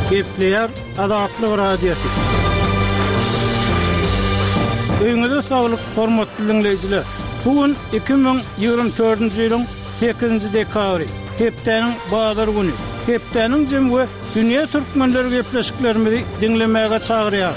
Gepleyer Adatlyk radiosu. Öňüňizde saglyk, hormatly dinleyijiler. Bugün 2024-nji ýylyň 8-nji dekabry. Hepdeniň bazar güni. Hepdeniň jemgy dünýä türkmenleri gepleşiklerimizi dinlemäge çagyrýar.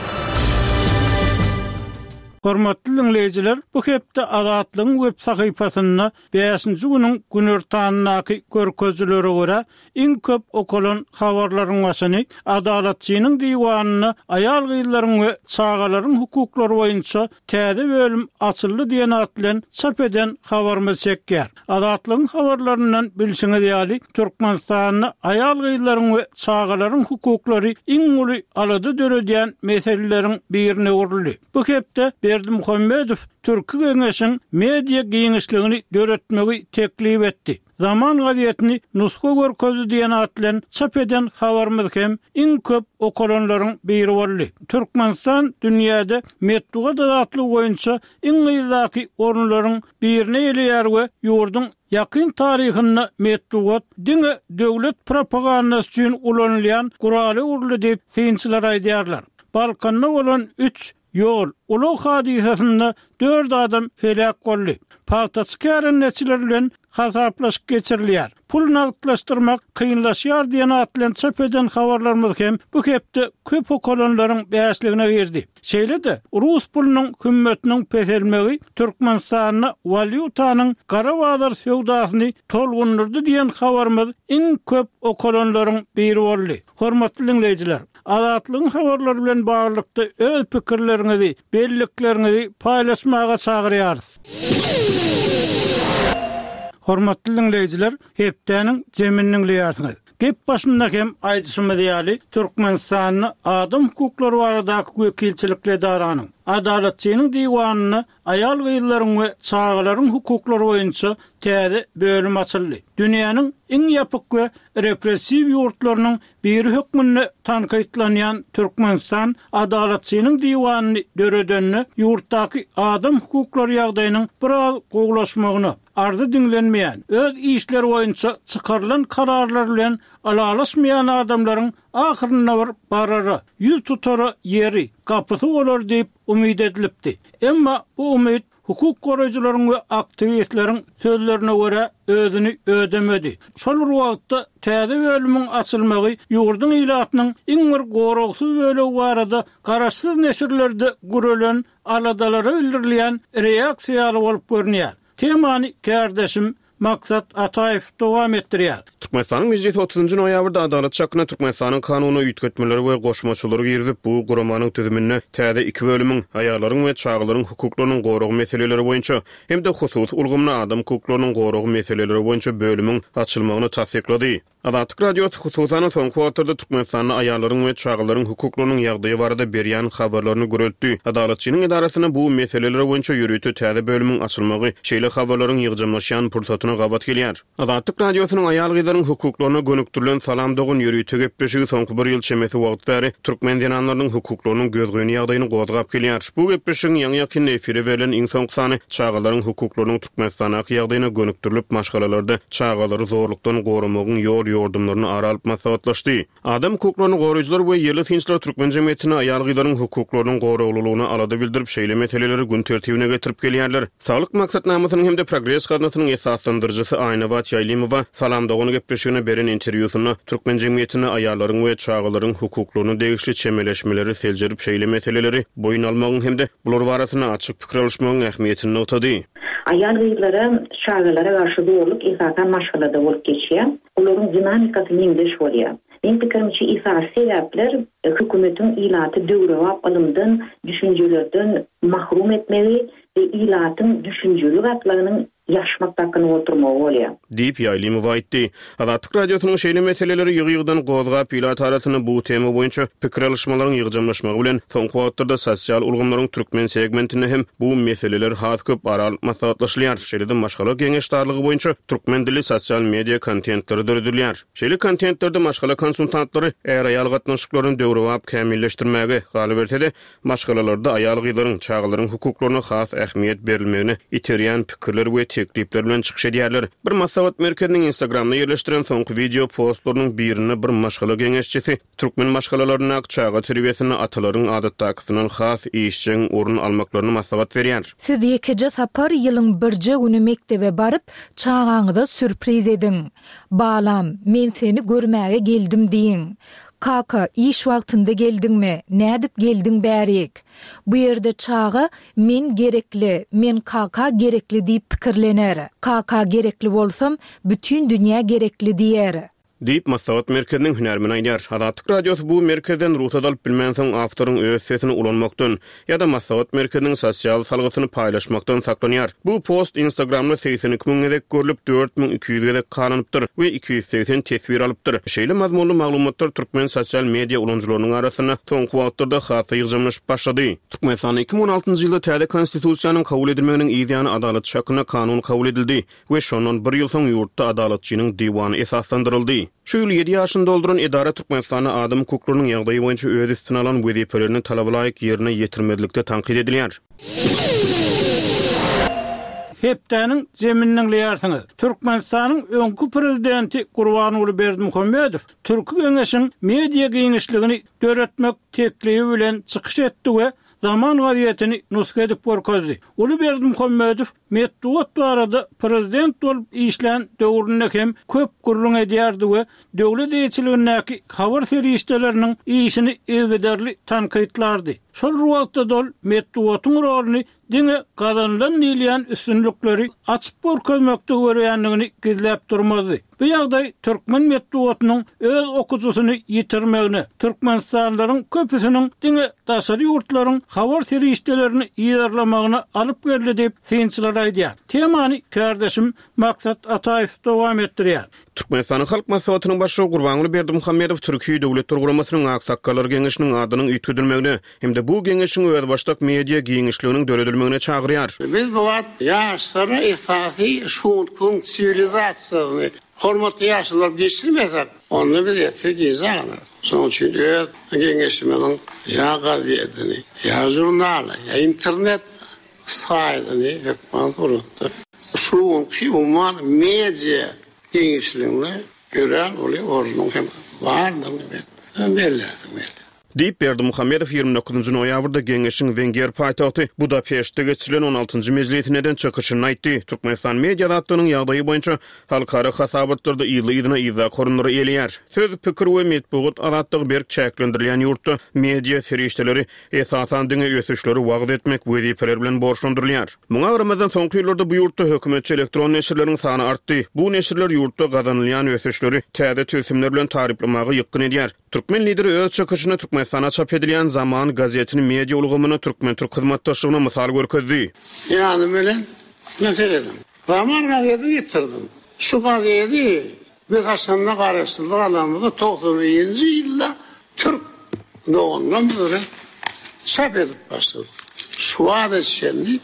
Hormatly dinleyijiler, bu hepde Adatlyň web sahypasyna 5-nji güniň günertanyny görkezlere görä iň köp okulan habarlaryň başyny Adalatçynyň diwanyny aýal gyýlaryň we çagalaryň hukuklary boýunça täze bölüm açyldy diýen at bilen çap eden habarmy çekýär. Adatlyň habarlaryndan bilşiňiz ýaly Türkmenistanyň aýal gyýlaryň we çagalaryň hukuklary iň uly alady döredýän meseleleriň birine uruly. Bu hepde Berdi Muhammedow Türki Geňeşiň media giňişligini döretmegi teklip etdi. Zaman gazetini nuska görkezdi diýen at bilen çap eden habarymyz hem iň köp okulanlaryň biri boldy. Türkmenistan dünýäde medeniýet adatlygy boýunça iň ýylaky orunlaryň birine ýerler we ýurdun yakın tarihinde medeniýet diňe döwlet propagandasy üçin ulanylýan guraly urly diýip synçylar aýdýarlar. Balkanda bolan 3 yol ulug hadisasynda 4 adam felak boldy. Paýtaçkary neçiler bilen hasaplaşyp geçirilýär. Pul nagdlaşdyrmak kynlaşýar diýen at bilen çap eden habarlarymyz hem bu hepde köp okulanlaryň bäsligine girdi. Şeýle-de Rus pulunyň hümmetiniň peselmegi Türkmenistanyň valyutanyň gara bazar sowdasyny tolgundurdy diýen habarymyz iň köp okulanlaryň biri boldy. Hormatly dinleyijiler, Adatlyň habarlary bilen baglykda öz pikirleriňizi, belliklerinizi paýlaşmaga çagyrýarys. Hormatly dinleyijiler, hepdeniň jeminiň liýasyňyz. Gep başynda hem aýdyşymy diýäli Türkmenistanyň adam hukuklary baradaky wekilçilikle daranyň Adalatçynyň diwanyny aýal gyýlaryň we çagalaryň hukuklary boýunça täze bölüm açyldy. Dünýäniň iň ýapyk we repressiw ýurtlarynyň biri hökmünde tanqidlanýan Türkmenistan Adalatçynyň diwanyny döredenni ýurtdaky adam hukuklary ýagdaýynyň biraz gowlaşmagyny ardy dinlenmeýän, öz işleri boýunça çykarylan kararlar bilen alalaşmayan adamlaryň ahyrına barary, ýüz tutary ýeri, kapysy bolar diýip umyd edilipdi. Emma bu umyd hukuk goraýjylaryň we aktivistleriň sözlerine görä özüni ödemedi. Şol wagtda täze bölümiň açylmagy ýurdun ilatynyň iň bir goragsyz bölegi barada garaşsyz neşirlerde gürelen aladalary bildirilýän reaksiýaly bolup görünýär. Temany kardeşim Maksat Ataev dowam etdirýär. Türkmenistanyň meclisi 30-njy noýabrda Adalat çakyna Türkmenistanyň kanuny üýtgetmeleri we goşmaçylary girdip bu guramanyň tüzümine täze 2 bölümiň aýallaryň we çagalaryň hukuklarynyň goragy meseleleri boýunça hem de husus ulgamly adam hukuklarynyň goragy meseleleri boýunça bölümiň açylmagyny tasdiklady. Adatlyk radiosu hususan soňky wagtlarda Türkmenistanyň aýallaryň we çagalaryň hukuklarynyň ýagdaýy barada berýän habarlaryny göreldi. Adalatçynyň idarasyna bu meseleler boýunça ýürüýte täze bölümiň açylmagy şeýle habarlaryň ýygymlaşýan pursatyna gabat gelýär. Adatlyk radiosynyň aýal gyýlaryň hukuklaryna gönüktirilen salam dogun ýürüýte gepleşigi soňky bir ýyl çemesi wagt bäri türkmen dinanlarynyň hukuklarynyň gözgöni ýagdaýyny gozgap gelýär. Bu gepleşigiň ýa ýakyn efire berilen iň soňky sany çagalaryň hukuklarynyň Türkmenistanaky ýagdaýyna gönükdirilip maşgalalarda çagalary zorlukdan goramagyň ýordamlaryny aralyp maslahatlaşdy. Adam hukuklaryny goraýjylar we ýerli tinçler türkmen jemgyýetine aýal gyýlaryň hukuklarynyň goraglylygyny alada bildirip şeýle meseleleri gün tertibine getirip gelýärler. Saglyk maksatnamasynyň hem de progress gazinasynyň esaslandyrjysy Aynawat Ýaýlymowa salam doguny gepleşigine beren interwýusyny türkmen jemgyýetine aýallaryň we çagalaryň hukuklaryny degişli çemeleşmeleri seljerip şeýle meseleleri boyun almagyň hem de bular barasyna açyk pikir alışmagyň ähmiýetini notady. Aýal gyýlary çagalara garşy dowruluk esasan maşgalada bolup geçýär. Olaryň dinamikasy ýeňdeş bolýar. Men pikirimçe esas sebäpler hökümetiň ilaty döwrewap alymdan, düşünjelerden mahrum etmegi ve ilatyň düşünjeli gatlarynyň yaşmaktakyny oturmagy bolýar. Diýip Ýaýlymow aýtdy. Adatlyk radiosynyň şeýle meseleleri ýygy-ýygydan gozgap ýylat arasyny bu tema boýunça pikir alışmalaryň ýygymlaşmagy bilen soňky wagtlarda sosial ulgamlaryň türkmen segmentine hem bu meseleler has köp aralyp maslahatlaşylýar. Şeýle-de maşgala geňeşdarlygy boýunça türkmen dili sosial media kontentleri döredilýär. Şeýle kontentlerde maşgala konsultantlary eger aýal gatnaşyklaryny döwrewap kämilleşdirmäge galyp berse-de maşgalalarda aýal gyýlaryň çagalaryň hukuklaryna has ähmiýet berilmegine iterýän pikirler we teklipler bilen çykyş edýärler. Bir maslahat merkeziniň Instagramda ýerleşdiren soňky video postlarynyň birini bir maşgala geňeşçisi türkmen maşgalalaryna çağa terbiýesini atalaryň adatdakysynyň has işçiň orun almaklaryny maslahat berýär. Siz ýekije sapar ýylyň birje güni mektebe baryp çağaňyza sürpriz ediň. Balam, men seni görmäge geldim diýin. Kaka, iş wagtynda geldiňmi? Nädip geldiň bärik? Bu ýerde çağa men gerekli, men kaka gerekli diýip pikirlener. Kaka gerekli bolsam, bütün dünýä gerekli diýer. Deyip maslahat merkeziniň hünärmeni aýdýar. Adatlyk radiosu bu merkezden ruhsat alyp bilmänsoň awtoryň öz sesini ulanmakdan ýa-da maslahat merkeziniň sosial salgysyny paýlaşmakdan saklanýar. Bu post Instagramda 82.000 edek görülüp 4.200 edek karanypdyr we 280 tesbir alypdyr. Şeýle mazmunly maglumatlar türkmen sosial media ulanjylarynyň arasyna soňky wagtlarda hasy ýygynyşyp başlady. Türkmenistan 2016-njy ýylda täze konstitusiýanyň kabul edilmeginiň ýa-da adalet şakyna kanun kabul edildi we şondan bir ýyl soň ýurtda adaletçiniň diwany esaslandyryldy. Şu ýyl 7 ýaşynda dolduran idara Türkmenistana adam hukuklarynyň ýagdaýy boýunça öz üstüne alan wezipelerini talablaýyk ýerine ýetirmedlikde tanqid edilýär. Hepdäniň zeminiň liýarsyňyz. Türkmenistanyň öňkü prezidenti Gurbanuly Berdimuhammedow Türk Geňeşiň media giňişligini döretmek teklibi bilen çykyş etdi we zaman gaziýetini nusga edip görkezdi. Uly Berdimuhammedow Medduat barada prezident bolup işlän döwründe hem köp gurrun edýärdi we döwlet eýçiligindäki habar ferişdeleriniň işini ýa-da tanqidlardy. Şol wagtda dol Medduatyň rolyny diňe gazanlan nilýän üstünlükleri açyp görkezmekde görýändigini gizläp durmady. Bu ýagdaý türkmen Medduatynyň öz okujusyny ýitirmegine, türkmenistanylaryň köpüsiniň diňe daşary ýurtlaryň habar ferişdelerini ýerlemagyna alyp geldi diýip synçylar aýdýar. Temany kardeşim Maksat Ataýew dowam etdirýär. Türkmenistanyň halk maslahatynyň başçy Gurbanuly Berdimuhammedow Türkiýe Döwlet Programasynyň aksakkalary geňeşiniň adynyň üýtgedilmegine hem-de bu geňeşiň öz başdak media giňişliginiň döredilmegine çagyrýar. Biz bu wagt ýaşlara esasy şunkun sivilizasiýasyny hormaty ýaşlar geçirmezler. Onu biz ýetdirýär. Soň üçin geňeşimiň ýa gazetini, ýa jurnaly, ýa internet saytyny hep manzurutda. Şunkun umman media giňişligini gören oly ornuň hem bardyny bellädim. Deyip Berdimuhammedow 29-njy noýabrda geňeşiň Wenger paýtagty Budapeştde geçirilen 16-njy mejlisiniň çykyşyny aýtdy. Türkmenistan media adatynyň ýagdaýy boýunça halkara hasabatlarda ýylyna ýyza korunary elýär. Söz, pikir we medeniýet adatlygy berk çäklendirilýän ýurtda media ferişdeleri esasan diňe ösüşleri wagt etmek wezipeler bilen borçlandyrylýar. Muňa Ramazan soňky ýyllarda bu ýurtda hökümetçi elektron neşirleriň sany artdy. Bu neşirler ýurtda gazanylýan ösüşleri täze tösimler bilen tariplamagy ýykyn edýär. Türkmen lideri öz çykyşyny Türkmenistana çap edilýän Zaman gazetini media ulgamyny Türkmen Türk hyzmatdaşlygyna mysal görkezdi. Yani böyle mesela Zaman gazetini getirdim. Şu gazeti bir Hasan'la karşılık alanında 90-njy ýylda Türk doğandan böyle çap edip başladı. Şu adetçilik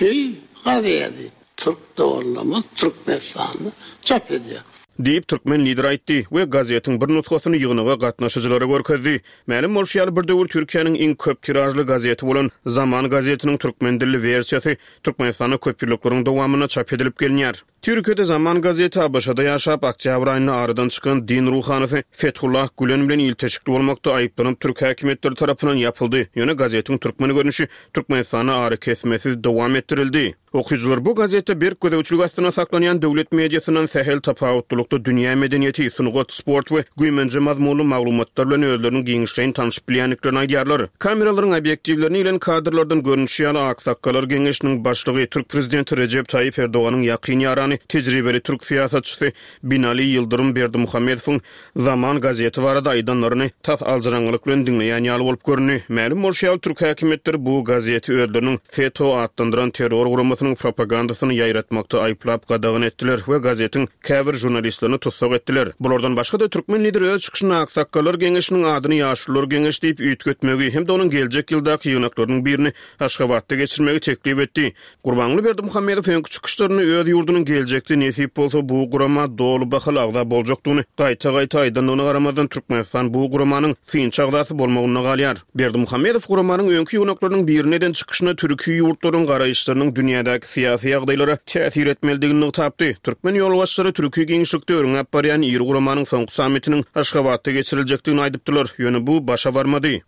gazeti Türk doğanlamı Türkmenistan'ı çap ediyor. Deyip Türkmen lider aýtdy we gazetiň bir nutgasyny ýygynyga gatnaşyjylara görkezdi. Mälim bolşýar bir döwür Türkiýanyň iň köp tirajly gazeti bolan Zaman gazetiniň türkmen dilli versiýasy Türkmenistana köp ýyllaryň dowamyna çap edilip gelýär. Türkiýede Zaman gazeti Abaşada ýaşap oktyabr aýynyň aradan çykan din ruhanysy Fethullah Gülen bilen ilteşikli bolmakda aýyplanyp Türk häkimetleri tarapyndan ýapyldy. Ýöne gazetiň türkmen görnüşi Türkmenistana ary kesmesiz dowam etdirildi. Okuýjylar bu gazetde bir gödäwçilik astyna saklanýan döwlet mediasynyň sähel tapawutlukda dünýä medeniýeti, sunugat, sport we güýmenji mazmunly maglumatlar bilen özleriniň giňişlerini tanyşyp bilýänliklerini aýdýarlar. Kameralaryň obyektiwlerini bilen kadrlardan görnüşýär aksakkalar geňeşiniň başlygy Türk prezidenti Recep Tayyip Erdoganyň ýakyn ýarany tejribeli Türk siýasatçysy Binali Yıldırım Berdimuhammedowyň Zaman gazeti barada aýdanlaryny tas aljaranlyk bilen diňleýän ýaly bolup görünýär. Mälim bolşýar Türk häkimetleri bu gazeti özleriniň FETÖ adlandyran terror guramasynyň propagandasyny ýaýratmakda aýplap gadagyn etdiler we gazetiň käbir jurnalist kärenleşlerini tutsak etdiler. Bulardan başga da türkmen lideri öz çykyşyna Aksakkallar Geňeşiniň adyny Ýaşurlar Geňeşi diýip üýtgetmegi hem de onuň geljek ýyldaky ýygnaklarynyň birini Aşgabatda geçirmegi teklip etdi. Gurbanly Berdimuhammedow öňkü çykyşlaryny öz ýurdunyň geljekde nesip bolsa bu gurama dolu bahal agda boljakdygyny gaýta-gaýta aýdan ona garamadan Türkmenistan bu guramanyň finç agdasy bolmagyna galýar. Berdimuhammedow guramanyň öňkü ýygnaklarynyň birine çykyşyna türki ýurtlarynyň garaýşlarynyň dünýädäki syýasy ýagdaýlara täsir etmelidigini tapdy. Türkmen ýolbaşçylary Türkiýe Geňeşlikde öňäp barýan ýyl guramanyň soňky sammitiniň Aşgabatda geçiriljekdigini aýdypdylar. Ýöne bu başa barmady.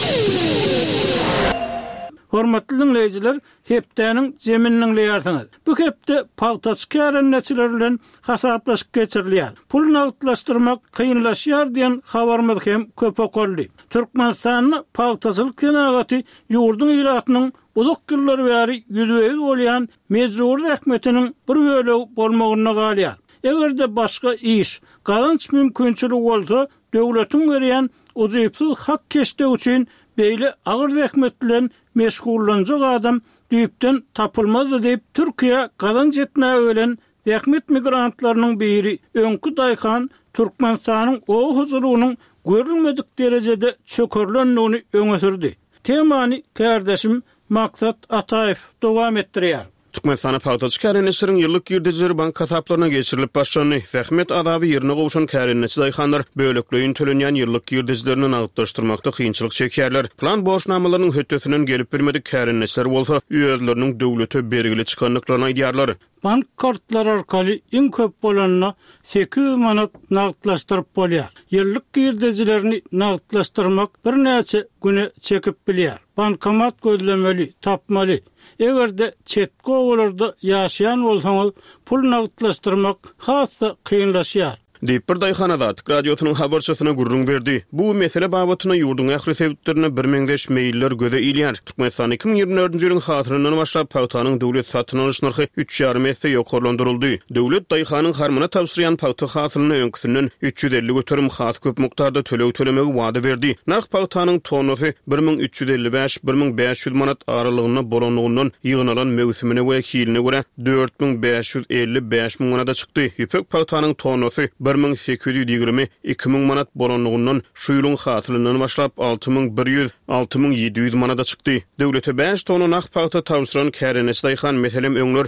Hormatly dinleýijiler, hepdäniň jemininiň leýarsyňyz. Bu hepde paltaç kärenneçiler bilen hasaplaşyp geçirilýär. Pul nagdlaşdyrmak kynlaşýar diýen habarymyz hem köp okoldy. Türkmenistanyň paltaçylyk kenagaty ýurdun ýylatynyň uzak ýyllar bäri ýüzüýüz bolýan mejbur häkmetiniň bir bölegi bolmagyna galýar. Egerde başga iş, galynç mümkinçilik bolsa, döwletiň berýän uzypsyz hak keşde üçin beýle agyr häkmet bilen meşgullanjak adam düýpden tapylmaz diýip Türkiýe galynç etmäge bilen häkmet migrantlarynyň biri öňkü daýhan Türkmenistanyň o huzurunyň görülmedik derejede çökürlendigini öňe sürdi. Temany kardeşim Maksat Ataev dowam etdirýär. Türkmenistana paltaç kärenleşleriň ýyllyk girdejleri bank kasaplaryna geçirilip başlandy. Zähmet adaby ýerine gowşan kärenleçi daýhanlar bölekleýin tölenýän ýyllyk girdejlerini nagdlaşdyrmakda kynçylyk çekýärler. Plan boşnamalarynyň hötdesinden gelip bilmedik kärenleçler bolsa, ýözleriniň döwlete bergili çykanlyklaryny aýdýarlar. Bank kartları arkaly iň köp bolanyna 8 manat nagdlaşdyryp bolýar. Ýyllyk girdejilerini nagdlaşdyrmak bir näçe güne çekip bilýär. Bankomat gözlemeli, tapmaly. Egerde çetki owalarda ýaşaýan bolsaňyz pul nagdlaşdyrmak hassa kynlaşýar. Diýip bir daýhanada radiosynyň habarçysyna gurrun berdi. Bu mesele babatyna ýurdun ähli sebäplerine bir meňdeş meýiller göze ilýär. Türkmenistan 2024-nji ýylyň hatyryndan başlap pawtanyň döwlet satyn alyş narhy 3,5 esse ýokarlandyryldy. Döwlet daýhanyň harmyna tapşyrýan pawta hasylyny öňküsinden 350 götürüm hat köp mukdarda tölew tölemegi wada berdi. Narh pawtanyň tonusy 1355-1500 manat aralygyna bolanlygyndan ýygnalan mewsimine we kiline görä 4555 manata çykdy. Ýepek pawtanyň tonusy 1820-2000 manat bolanlygyndan şu ýylyň hasylynyň başlap 6100-6700 manata çykdy. Döwlete 5 tonu naq pawta tapşyran kärenesi daýhan meselem öňler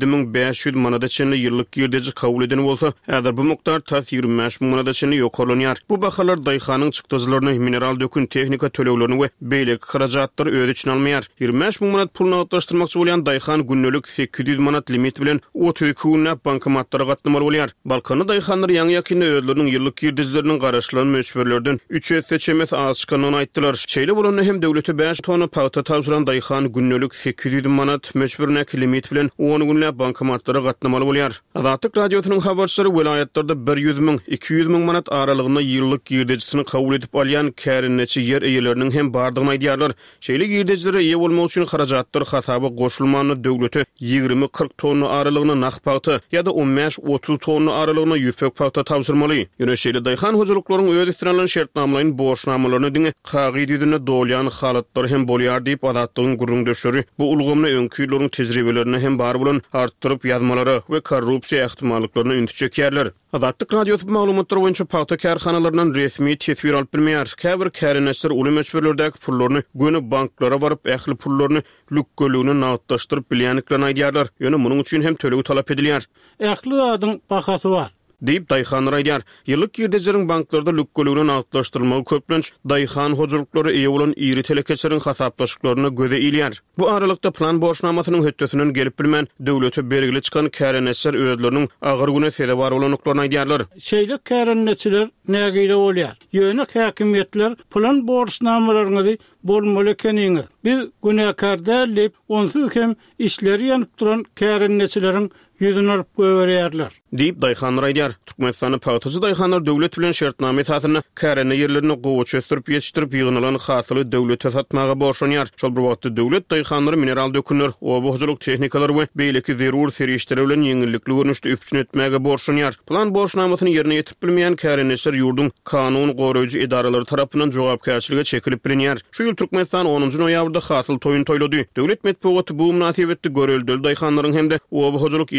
7500 manata çenli ýyllyk girdeji kabul edeni bolsa, häzir bu mukdar tas 25 manata çenli ýokarlanýar. Bu bahalar daýhanyň çykdyjlaryny mineral dökün tehnika төлewlerini we beýleki harajatlary öz üçin almaýar. 25 manat pul nagdlaşdyrmakçy bolýan daýhan günnelik 800 manat limit bilen 32 günläp bankomatlara gatnamaly bolýar. Balkany daýhanlar ýa ýakynda özleriniň ýyllyk girdejleriniň garaşlaryny möçberlerden 3 esse çemes az çykanyny aýtdylar. Şeýle bolany hem döwlete 5 tonu pawta tapşyran daýhan günnelik 800 manat möçberine limit bilen 10 günläp bankomatlara gatnamaly bolýar. Azatlyk radiosynyň habarçylary welaýatlarda 100 000 200 000 manat aralygyna ýyllyk girdejisini kabul edip alýan kärenneçi ýer eýeleriniň hem bardygyny aýdýarlar. Şeýle girdejlere eýe bolmak üçin harajatlar hasaby goşulmany döwlete 20-40 tonu aralygyna naq pawta ýa-da 15-30 tonu aralygyna ýüpek pawta tapşyrmaly. Ýöneşeli daýhan huzurluklaryň öz istiralen şertnamalaryny boşnamalaryny diňe kagy düýdüne dolýan halatlar hem bolýar diýip adatlygyň gurrundaşary bu ulgamly öňkü ýyllaryň tejribelerini hem bar bolan artdyryp ýazmalary we korrupsiýa ähtimallyklaryny ünti çekýärler. Adatlyk radiosyny maglumatlary boýunça pawta kärhanalaryndan resmi tesbir alyp bilmeýär. Käbir kärenleşler uly möçberlerdäki pullaryny göni banklara baryp ähli pullaryny lükgölüğüne nagdlaşdyryp bilýänliklaryny aýdýarlar. Ýöne munyň üçin hem tölew talap edilýär. Ähli adyň bahasy bar. Deyip daýhan aýdýar. Ýyllyk girdejleriň banklarda lükgölüğüne nagdlaşdyrylmagy köplenç daýhan huzurluklary eýe bolan iri telekeçleriň hasaplaşyklaryna göze ilýär. Bu aralykda plan boşnamasynyň hötdesinden gelip bilmän döwlete bergili çykan kärenleşler özleriniň agyr güne sebäp bar bolanlyklaryny aýdýarlar. Şeýle kärenleçiler nägile bolýar? Ýöne häkimetler plan boşnamalaryny bolmaly ekeniňi biz günäkar däl onsuz hem işleri ýanyp duran kärenleçileriň ýüzüni alyp göwerýärler. Diýip daýhan aýdýar. Türkmenistanyň pawtaçy daýhanlar döwlet bilen şertname esasyna kärene ýerlerini gowy çöstürip ýetişdirip ýygnalan hasyly döwlete satmaga borçlanýar. Şol bir wagtda döwlet daýhanlary mineral dökünler, oba-huzurluk tehnikalar we beýleki zerur serişleri bilen ýeňillikli görnüşde üpçün etmäge borçlanýar. Plan boşnamasyny ýerine ýetirip bilmeýän kärenleşler ýurdun kanun goraýjy idaralary tarapyndan jogapkärçilige çekilip bilinýär. Şu ýyl Türkmenistan 10-njy noýabrda hasyl toýun toýlady. Döwlet medeniýeti bu münasibetde göreldi daýhanlaryň hem de oba-huzurluk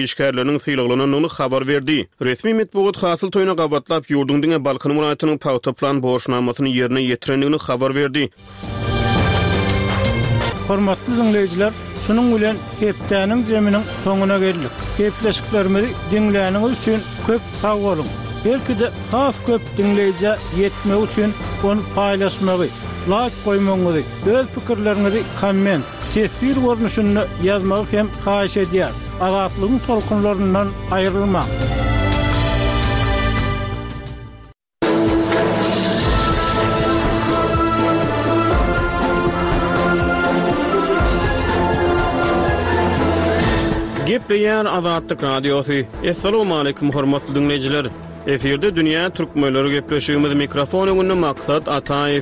işgärleriniň syýlyglynyň habar berdi. Resmi medeniýet hasyl toýuna gabatlap ýurdun diňe Balkan welaýatynyň Pawtoplan borçnamasyny ýerine ýetirendigini habar berdi. Hormatly dinleýijiler, şunun bilen hepdäniň jeminiň soňuna geldik. Hepleşiklerimizi dinläniňiz üçin köp sag bolun. Belki de has köp dinleýije ýetmek üçin onu paýlaşmagy, like goýmagy, öz pikirlerinizi komment, tesbir görnüşünde ýazmagy hem haýyş edýär. Azatlygyň tolkunlaryndan aýrylmak. Gepleýär Azatlyk radiosu. Assalamu alaykum hormatly dinleýijiler. Eferde dünýä türkmenleri gepleşigimiz mikrofon öňünde maksat Ataýew.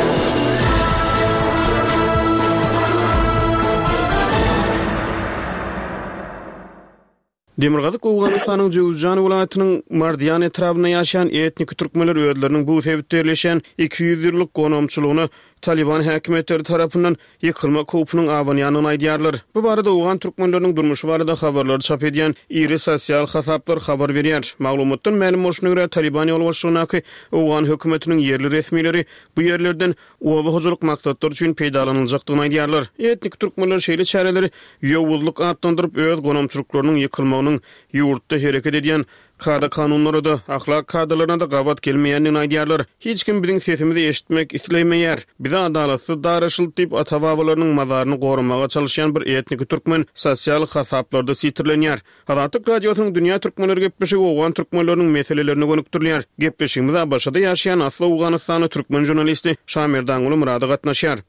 Demirgazyk Owganystanyň Jowzjan welaýatynyň Mardiýan etrawyna ýaşaýan etnik türkmenler öýleriniň bu sebäplerleşen 200 ýyllyk gonomçylygyny Taliban häkimetleri tarapyndan ýykylma kopunyň awanýanyny aýdýarlar. Bu barada Owgan türkmenleriniň durmuşy barada habarlar çap edýän iri sosial hasaplar habar berýär. Maglumatdan ma'lum bolşuna görä Taliban ýolbaşçylygyny Owgan hökümetiniň ýerli resmileri bu ýerlerden owa huzurluk maksatlar üçin peýdalanyljakdygyny aýdýarlar. Etnik türkmenler şeýle çäreleri ýowuzlyk atlandyryp öz gonomçylyklarynyň ýykylmagynyň ýurtda hereket edýän kada kanunlara da, ahlak kadalarına da gavat gelmeýänini aýdýarlar. Hiç kim biziň sesimizi eşitmek isleýmeýär. Bize adalatly daraşyl diýip atababalarnyň mazaryny gorumaga çalışýan bir etnik türkmen sosial hasaplarda sitirlenýär. Azatlyk radiosynyň dünýä türkmenleri gepleşigi Owgan türkmenleriniň meselelerini gönükdirýär. Gepleşigimize başda ýaşaýan asly Owganystany türkmen jurnalisti Şamerdan Uly Murady gatnaşýar.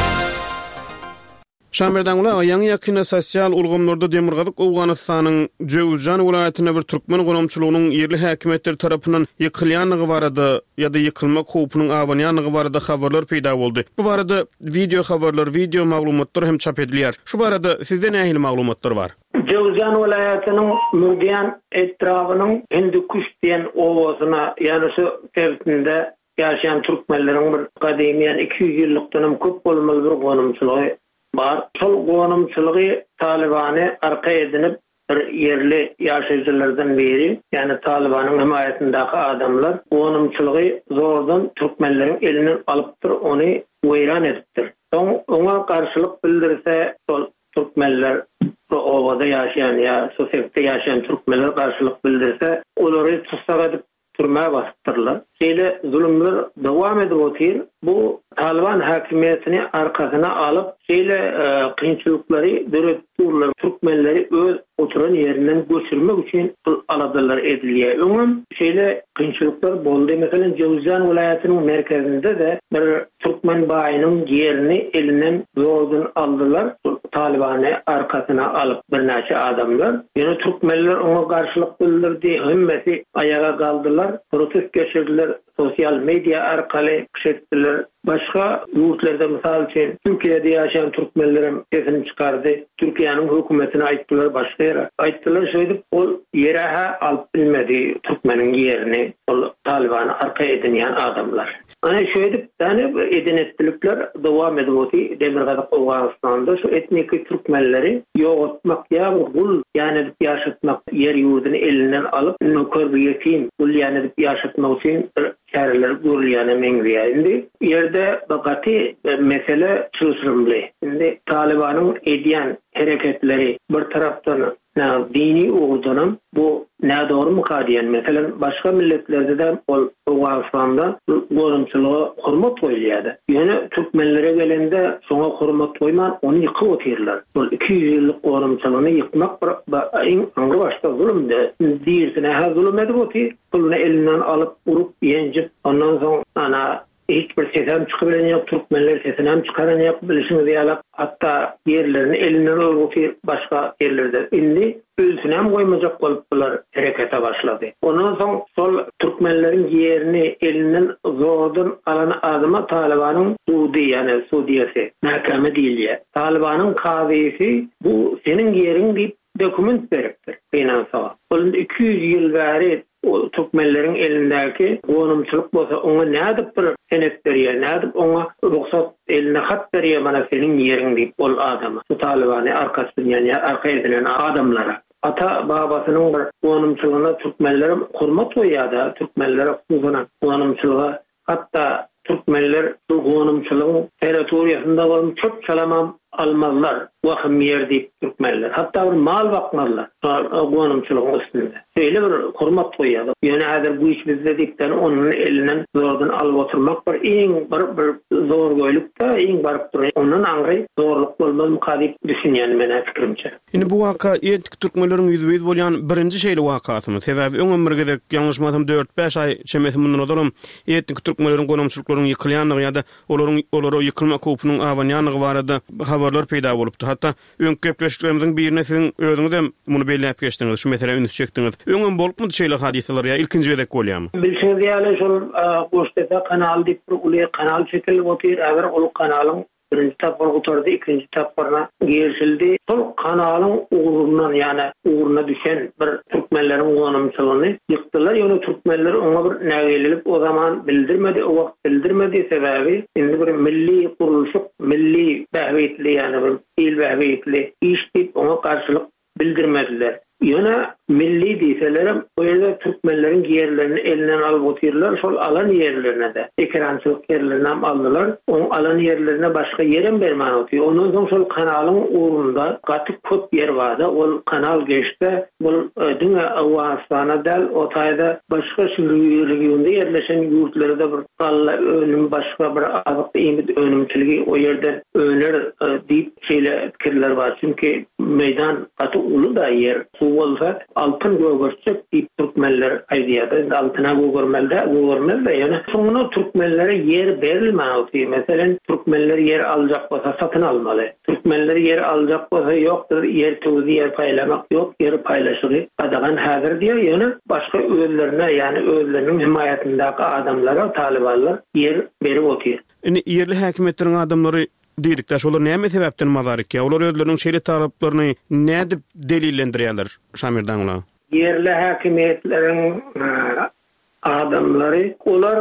Şamerdan Uly ýaňy ýakyna sosial ulgamlarda Demirgazyk Owganystanyň Jowzjan welaýatyna bir türkmen gonomçylygynyň ýerli häkimetler tarapyndan ýykylýanlygy barada ýa-da ýykylma kopunyň awanýanlygy barada habarlar peýda boldy. Bu barada video habarlar, video maglumatlar hem çap edilýär. Şu barada sizde nähili maglumatlar bar? Jowzjan welaýatynyň Mardiýan etrawynyň Hindukuş diýen owazyna, ýani şu sebäpinde ýaşaýan türkmenleriň bir gadymyň 200 ýyllykdan köp bolmaly bir gonomçylygy bar. Şol gonomçylygy Talibany arka edinip bir yerli ýaşaýjylardan biri, ýani Talibanyň himayetindäki adamlar gonomçylygy zordan türkmenleriň elinden alypdyr, ony weýran edipdir. Oňa garşylyk bildirse, şol türkmenler owada ýaşaýan ýa sosiýetde ýaşaýan türkmenler garşylyk bildirse, olary tutsak edip türmäge bastyrdyrlar. Şeýle zulümler dowam edip otyr. Bu Taliban häkimetini arkasyna alyp, şeýle kynçylyklary döretdirler. Türkmenleri öz oturan ýerinden göçürmek üçin aladylar edilýär. Öňüm şeýle kynçylyklar boldy. Meselem Jowzjan welaýatynyň merkezinde de bir türkmen baýynyň ýerini elinden zordan aldylar. Talibany arkasyna alyp bir näçe adamlar. Ýöne türkmenler oňa garşylyk bildirdi. Hemmeti ayaga galdylar. Protest geçirdiler. Sosial media arkaly kişetdiler. Başga ýurtlarda mysal üçin Türkiýede ýaşaýan türkmenlerim sesini çykardy. Türkiýanyň hökümetine aýtdylar, başga ýere aýtdylar. Şeýle ol ýerehe alyp bilmedi türkmeniň ýerini. Ol Talibany arka edinýän adamlar. Ana şeýle täne edinetdilikler dowam edip oty. Demirgazyk Owganystanda şu etnik türkmenleri ýogatmak ýa-da gul ýani ýaşatmak ýer ýurduny elinden alyp nöker ýetim gul ýani ýaşatmak üçin çäreler görülýäne meňzeýär. Ýerde bakaty mesele çözülmeli. Indi Talibanyň edýän hereketleri bir tarapdan dini uğurdanım bu ne doğru mu kadiyen? Mesela başka milletlerde de Owganystanda gorumçylyga hormat goýulýardy. Yani Türkmenlere gelende soňa hormat goýman onu ýykyp otyrlar. Bu 200 ýyllyk gorumçylygyny ýykmak iň aňry başda zulümde. Diýersine ha zulüm edip otyr. Pulny elinden alyp urup ýenjip ondan soň ana hiç bir sesem çıkabilen yok, Türkmenler sesinem çıkaran yok, bilişimiz yalak, hatta yerlerini elinden örgütü başka yerlerde indi, ölsünem koymacak kalıplar harekete başladı. Ondan sonra sol Türkmenlerin yerini elinden zordan alan adıma Taliban'ın Suudi, yani Suudiyesi, mahkeme değil ya. Taliban'ın kazisi bu senin yerin deyip dokument veriptir. Finansala. Onun 200 yıl beri o Türkmenlerin elindeki gonumçylyk bolsa ona nädip bir senet berýär, nädip ona ruhsat eline hat berýär, mana senin ýeriň diýip ol adama. Bu Talibany arkasyndan ýa arka edilen adamlara. ata babasynyň bir gonumçylygyna türkmenler hormat goýýardy. Türkmenler hukukuna gonumçylyga hatda türkmenler bu gonumçylygyň territoriýasynda bolan çok salamam almazlar. Wahym yer diýip türkmenler. Hatta bir mal bakmazlar. Gonumçylygyň üstünde. Şeýle bir hormat goýýardy. Ýöne häzir bu iş bizde diýipden onun elinden zordan alyp oturmak bir bir zor goýlukda iň baryp duran. Onun aňry zorluk bolmaly diýip düşünýän mene fikirimçe. Indi bu waka etnik türkmenleriň ýüzüýiz bolýan birinji şeýle wakasymy. Sebäbi öň ömürde ýalňyşmasam 4-5 ay çemesi mundan odalam etnik türkmenleriň gonumçylyklaryň ýykylýanlygy ýa-da olary ýykylma kopunyň awanýanlygy barada habarlar peýda bolupdy. Hatta öňki gepleşiklerimizden birine siziň özüňiz hem muny belläp geçdiňiz. Şu mesele üns çekdiňiz. Öňün bolupmy şeýle hadiseler ýa ilkinji wedek bolýarmy? Bilseňiz ýaly şol goşteda kanal diýip bir kanal çekilip otyr. Agar ol kanalyň birinji tapar oturdy, ikinji taparna geçildi. Şol kanalyň uğrundan ýani uğruna düşen bir türkmenleriň gonumçylygyny ýykdylar. Ýöne türkmenler oňa bir nägelilip o zaman bildirmedi, o wagt bildirmedi sebäbi indi bir milli gurulşyk, milli bähwetli ýani bir il bähwetli iş diýip oňa garşylyk bildirmediler. Ýöne milli diýselerim, o ýerde türkmenleriň ýerlerini elinden alyp otyrlar, şol alan ýerlerine de ekrançylyk ýerlerini aldylar. O alan ýerlerine başga ýerem bermän otýar. Ondan soň şol kanalyň uğrunda gaty köp ýer barda, ol kanal geçde, bul düňe Awganistana däl, o taýda başga regionda ýerleşen ýurtlarda bir galla önüm başga bir azyk iýmit önümçiligi o ýerde öner diýip şeýle pikirler bar. Çünki meýdan gaty uly da ýer. Bolsa altın gögörçek diýip türkmenler aýdýar. Altyna gögörmelde ýöne soňuna türkmenlere yer berilmeli. Meselen türkmenler yer aljak bolsa satyn almaly. Türkmenler yer aljak bolsa ýokdur, yer töwzi yer paýlamak ýok, yer paýlaşyry adagan häzir diýär. Ýöne başga özlerine ýani özleriniň himayatyndaky adamlara talibanlar yer berip otýar. Indi yerli häkimetleriň adamlary diýdik-de şolar näme sebäpden mazaryk ýa? Olar özleriniň şeýle talaplaryny näde delillendirýärler Şamirdan ular? Yerli häkimetleriň adamlary olar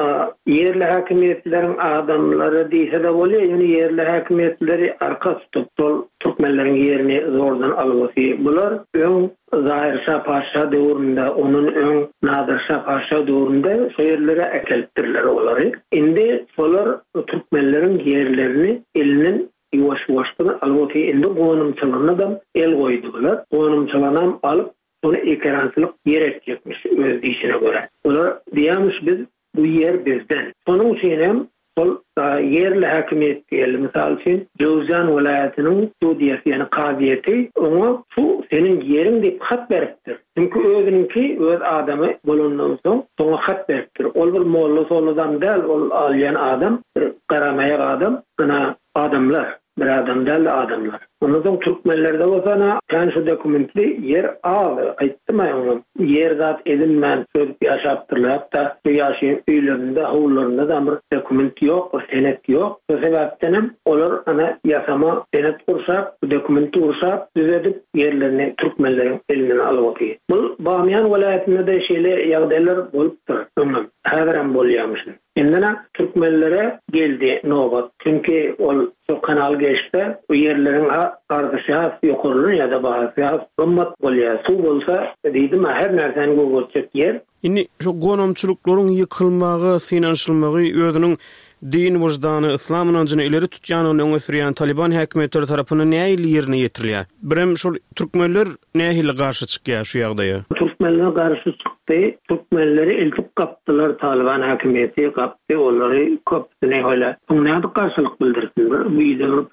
yerli häkimetleriň adamlary diýse de bolýar, ýöne yerli häkimetleri arka tutup türkmenleriň ýerini zordan alyp bular öň Zahir Şah Paşa döwründe, onun öň Nadir Şah Paşa döwründe şeýerlere äkeltirler olary. Indi solar türkmenleriň ýerlerini elinden ýuwaş-ýuwaşdan alyp indi gonumçylygyna da el goýdylar. Gonumçylygyny alyp onu ekrançylyk yer etjekmiş öz diýişine göre. Olar diýýärmiş biz bu yer bizden. Sonuň üçin hem sol yerli häkimet diýeli misal üçin Jowzan welaýatynyň Sudiýasy ýani kaziýeti oňa şu seniň ýeriň diýip hat beripdir. Çünki özüniňki öz adamy bolandan soň soňa hat beripdir. Ol bir molla soladan däl, ol alýan adam, bir garamaýak adam, gana adamlar, bir adam däl adamlar. Ondan türkmenlerde bolsa kan şu dokumentli yer aly aýtdymy yer zat edinmän söýüp ýaşapdyrlar. Hatta ýaşaýan öýlerinde, howlarynda da bir dokument ýok, senet ýok. Bu sebäpden olar ana ýasama senet gurşap, bu dokumenti gurşap düzedip yerlerini türkmenleriň elinden alyp otýar. Bu Bamyan welaýatynda da şeýle ýagdaýlar bolupdyr. Häzir hem bolýarmyş. Indana türkmenlere geldi nobat. Çünki ol şu kanal geçde bu yerlerin kardeşi yokurun ya da bahası gımmat bolýar. Su bolsa diýdim her närseni gögörçek yer. Indi şu gonumçylyklaryň ýykylmagy, finansiýalmagy özüniň din wujdany islam inancını ileri tutýanyny öňe sürýän Taliban häkimetleri tarapyndan näil ýerine ýetirilýär. Birem şol türkmenler nähili garşy çykýar şu ýagdaýa? Türkmenler garşy çykdy. Türkmenleri eltip kapdylar, Taliban häkimeti kapdy, olary köpüne höle. Näde garşylyk bildirdiler. Bu ýerde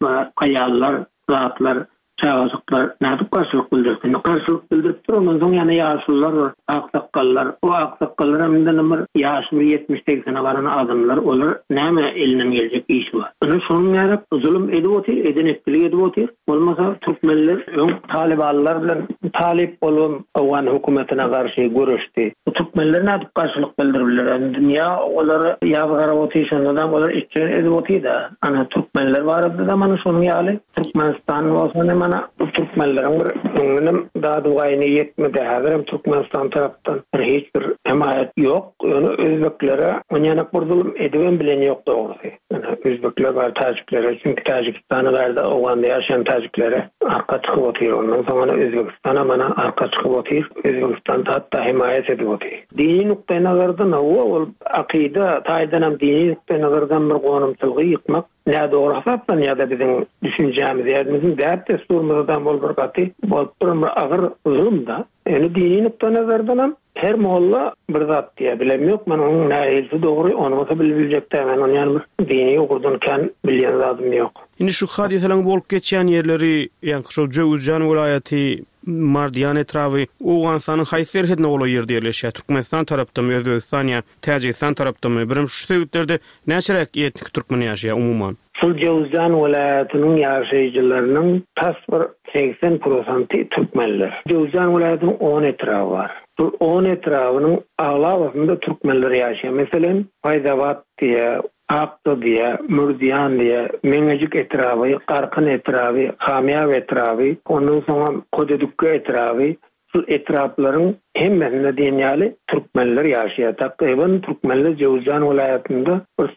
aýallar, zatlar, çağızıklar näde garşylyk bildirdiler. Garşylyk bildiripdir, ondan soň ýa-ni ýaşlylar, aksakallar. O aksakallar hemden bir ýaşy 70-80 baran adamlar, olar näme elinden geljek iş bar. Onu şonuň ýarak zulüm edip otyr, edenetlik edip otyr. Bolmasa türkmenler öň talibanlar bilen talip bolan Awgan hökümetine garşy görüşdi. Bu türkmenler näde garşylyk bildirirler? Dünýä olary ýaby garap otyşandan olar içeri edip otýar da. Ana türkmenler barada da mana şonuň ýaly Türkmenistan bolsa mana mana Türkmenlerin öňünem daha duayny yetmedi. Häzir Türkmenistan tarapdan hiç bir emayet yok. Onu özbeklere oňana burdulum ediben bilen yok dogry. Özbekler bar tajiklere, çünki Tajikistan'a verdi owanda ýaşayan tajiklere arka çykyp otyr. Ondan soňra Özbekistana mana arka çykyp otyr. Özbekistan hatda himayet edip otyr. Dini nukta nazardan ol akida taýdanam dini nukta nazardan bir gonumçylygy ýykmak ne doğru hasaplan ya da bizim düşüncemiz yerdimizin dert desturumuzdan bol bir katı bol bir ağır zulümda. Yani dini nokta nazardan her molla bir zat diye bilemiyor. Ben onun neyse doğru onu nasıl bilecekti hemen onun yani dini okurdunken bilyen zadım yok. Indi şu hadiselerin bolup geçen yerleri yani şu Cevuzcan vilayeti Mardiyan etrafı Oğuzstanyň haýsy ýerinde ola ýerde ýerleşýär. Türkmenistan tarapdamy, Özbekistan ýa Täjikistan tarapdamy birim şu sebäplerde näçerek etnik türkmen ýaşaýar umumyň? Şu Cevuzcan vilayatynyň ýaşaýjylarynyň tasvir 80% türkmenler. Cevuzcan vilayatynyň 10 etrafy bar. Bu 10 etrafynyň aglawasyna türkmenler ýaşaýar. Meselem Faýdabat diýe, Aqda diýe, Murdiyan diýe, Meňejik etrafy, Qarkyn etrafy, Hamýab etrafy, ondan soňra Kodedükkä etrafy, şu etraflaryň hemmesinde dünýäli türkmenler ýaşaýar. Takriban türkmenler Cevuzjan vilayatynda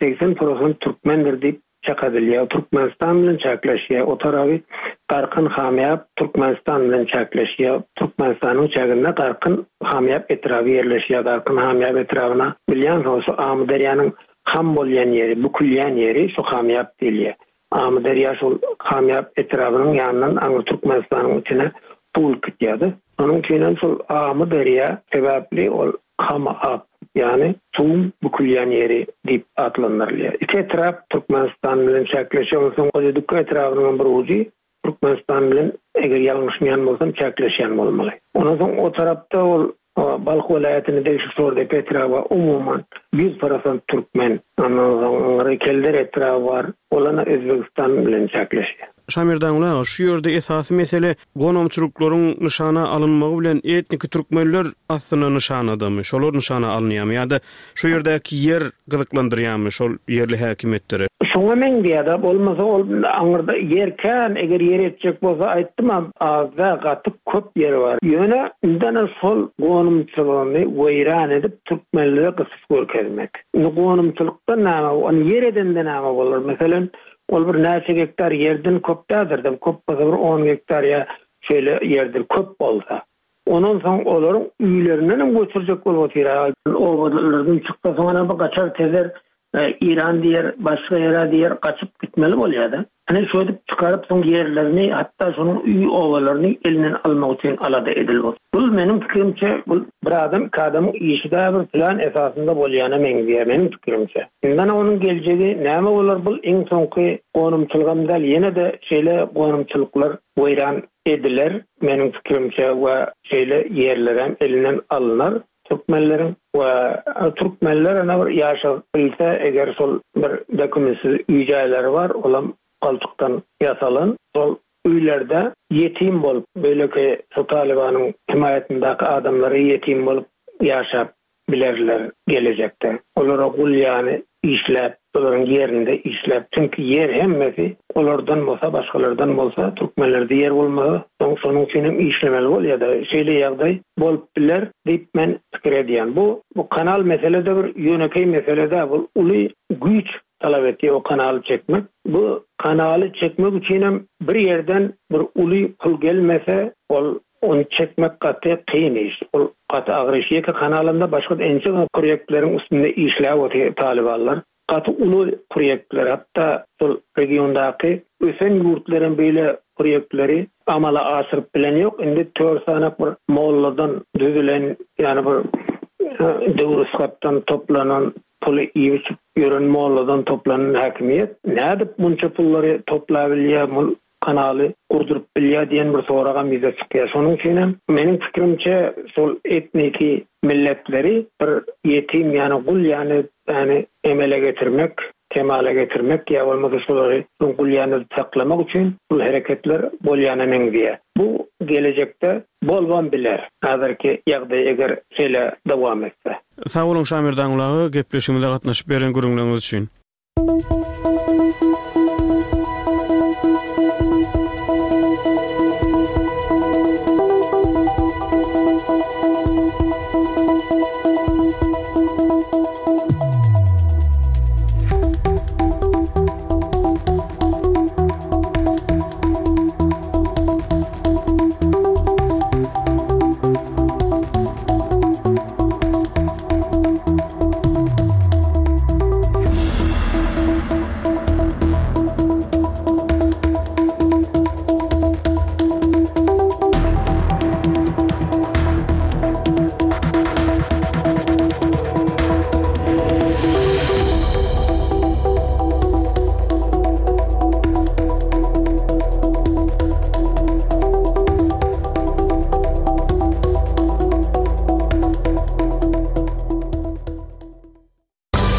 80% türkmendir diýip çakadylýar. Türkmenistan bilen çaklaşýar. O tarapy Qarkyn Hamýab Türkmenistan bilen çaklaşýar. Türkmenistanyň çagynda Qarkyn Hamýab etrafy ýerleşýär. Qarkyn Hamýab etrawyna bilýän bolsa Amderýanyň ham bolýan ýeri, bukülýän ýeri şu Hamýab diýilýär. Amderýa şol Hamýab etrawynyň ýanyndan aňy Türkmenistanyň içine pul gitýärdi. Onuň üçin şol Amderýa sebäpli ol Hamýab ýani suw bukülýän ýeri diýip adlandyrylýar. Iki etraf Türkmenistan bilen çaklaşýan soň Kodedükkä etrawynyň bir uji Türkmenistan bilen eger ýalňyşmaýan bolsam çaklaşýan bolmaly. Ondan soň o tarapda ol Balx vilayatyny değişik sordy Petrava umumyň 100% türkmen, anlaryň kelder etrafy bar. Olana Özbekistan bilen çaklaşýar. Şamirdan ulan şu ýerde esasy mesele gonomçylyklaryň nyşana alınmagy bilen etnik türkmenler aslında nyşanadamy. Şolar nyşana alınýarmy ýa-da şu ýerdäki ýer gyzyklandyrýarmy şol ýerli häkimetleri. Şoňa men diýär, bolmasa ol aňyrda ýerken eger ýer etjek bolsa aýtdym, azda gatyp köp ýeri bar. Ýöne indana şol gonumçylygyny weýran edip türkmenlere gysyp görkezmek. Gonumçylykda näme, ony ýer edende näme bolar? Meselem ol bir näçe hektar ýerden köpdädir, köp bolsa 10 hektar ýa şeýle ýerdir köp bolsa. Ondan soň olaryň üýlerinden göçürjek bolup otyrar. Owalardan çyksa soňra bir gaçar tezer İran diýer, başga ýere diýer gaçyp gitmeli bolýar-da. Hani şöyle çıkarıp son yerlerini hatta şonun üy ovalarını elinden almak için alada edildi. Bu benim fikrimçe bu bir adam işide bir plan esasında bolýana meňdiýär benim fikrimçe. Ondan onun geleceği näme bolar bu iň soňky gonumçylygymda ýene de şeýle gonumçylyklar weýran ediler benim fikrimçe we şeýle yerler elinden alynar. Türkmenler ana bir ýaşap bilse eger sol bir dokumentsiz üýjäleri bar, olam galçykdan ýasalan, sol üýlerde ýetim bolup, beýleki şu Talibanyň himayetindäki adamlary ýetim bolup ýaşap bilerler gelecekde. Olara gul ýani işläp, olaryň ýerinde işläp, çünki ýer hemmesi olardan bolsa, başgalardan bolsa, türkmenlerde ýer bolmasa, şonuň üçin hem işlemeli bolýar da, şeýle ýagdaý bolup biler diýip men pikir edýän. Bu kanal meselede bir ýönekey meselede bu uly güýç talap etýär o kanaly çekmek. Bu kanaly çekmek üçin hem bir ýerden bir uly pul gelmese, onu çekmek gaty kyn iş. Ol gaty agyr iş. Ýeke kanalynda başga ençe proýektleriň üstünde işläp otýar talibanlar. Gaty uly proýektler, hatda şol regiondaky ösen ýurtlaryň beýle proýektleri amala aşyryp bilen ýok. Indi 4 sanak bir molladan düzülen, ýani bir döwrüskapdan toplanan puly ýygyp ýören molladan toplanan häkimiýet nädip munça pullary toplap bilýär, kanaly kurdurup bilýär diýen bir soraga bize çykýar. Şonuň üçin meniň fikrimçe şol etniki milletleri bir ýetim ýani gul ýani emele getirmek, kemale getirmek ýa bolmasa şolary gul ýani saklamak üçin bu hereketler bolýana meňdiýär. Bu gelecekde bolban biler. Häzirki ýagdaý eger şeýle dowam etse. Sag bolun Şamirdan ulagy, gepleşigimizde gatnaşyp beren görüňleriniz üçin.